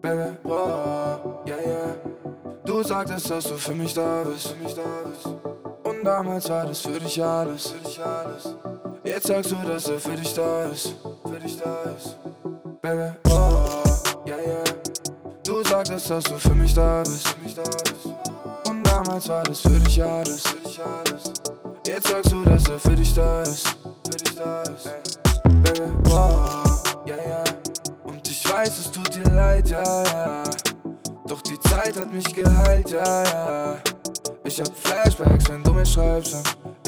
Baby, wow, yeah, yeah. Du sagtest, dass du für mich da bist. Und damals war das für dich alles. Jetzt sagst du, dass er für dich da ist. Baby, wow, yeah, yeah. Du sagtest, dass du für mich da bist. Und damals war das für dich alles. Jetzt sagst du, dass er für dich da ist. Baby, wow, yeah, yeah. Und ich weiß, es tut dir leid, ja, ja. Doch die Zeit hat mich geheilt, ja, ja. Ich hab Flashbacks, wenn du mir schreibst.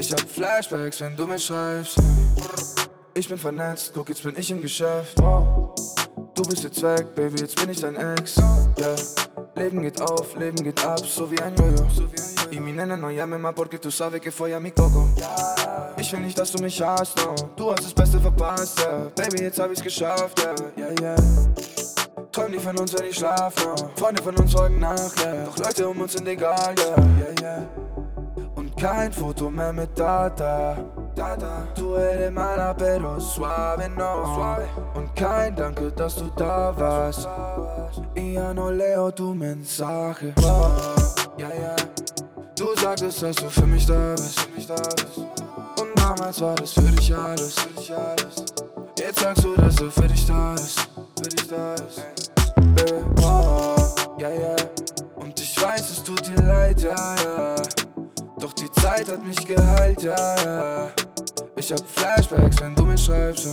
Ich bin vernetzt, guck, jetzt bin ich im Geschäft. Du bist jetzt weg, Baby, jetzt bin ich dein Ex. Yeah. Leben geht auf, Leben geht ab, so wie ein Jojo. Y mi nena no llame más porque tú sabes que fue a mi coco. Ich will nicht, dass du mich hast, no. Du hast das Beste verpasst, yeah. Baby, jetzt hab ich's geschafft, yeah, yeah, yeah. Träum nicht von uns, wenn ich schlaf, no. Freunde von uns folgen nach, yeah. Doch Leute um uns sind egal, yeah, yeah, yeah. Und kein Foto mehr mit Data. Tu eres mala, pero suave, no. Und kein Danke, dass du da warst. Y ya no leo tu mensaje. Oh, yeah, yeah. Du sagtest, dass du für mich da bist. Und damals war das für dich alles. Jetzt sagst du, dass er für dich da ist. Baby, oh, yeah, yeah. Und ich weiß, es tut dir leid, ja, ja. Doch die Zeit hat mich geheilt, ja, ja. Ich hab Flashbacks, wenn du mir schreibst.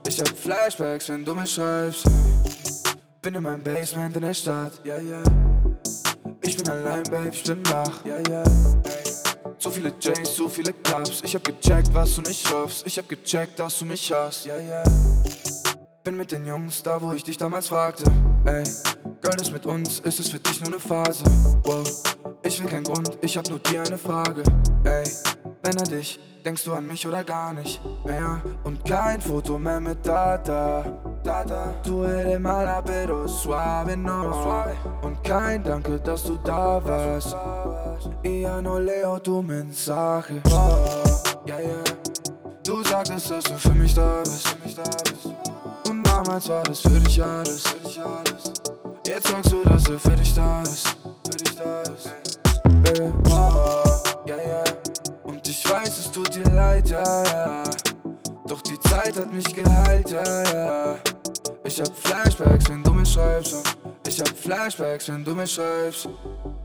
Bin in meinem Basement in der Stadt, ja, ja. Ich bin allein, Babe, ich bin wach, ja, ja. So viele J's, so viele Clubs. Ich hab gecheckt, was du nicht schaffst. Ich hab gecheckt, dass du mich hast, ja, ja. Bin mit den Jungs da, wo ich dich damals fragte. Ey, Girl, das mit uns, ist es für dich nur ne Phase? Wow, ich will keinen Grund, ich hab nur dir eine Frage. Ey, wenn er dich, denkst du an mich oder gar nicht mehr? Und kein Foto mehr mit Data. Tu eres mala, pero suave, no. Und kein Danke, dass du da warst. Y ya no leo tu mensaje. Oh, yeah, yeah. Du sagtest, dass du für mich da bist. Und damals war das für dich alles. Jetzt sagst du, dass er für dich da ist. Baby, oh, yeah, yeah. Und ich weiß, es tut dir leid, ja, ja. Doch die Zeit hat mich geheilt, ja, ja. Ich hab Flashbacks, wenn du mir schreibst.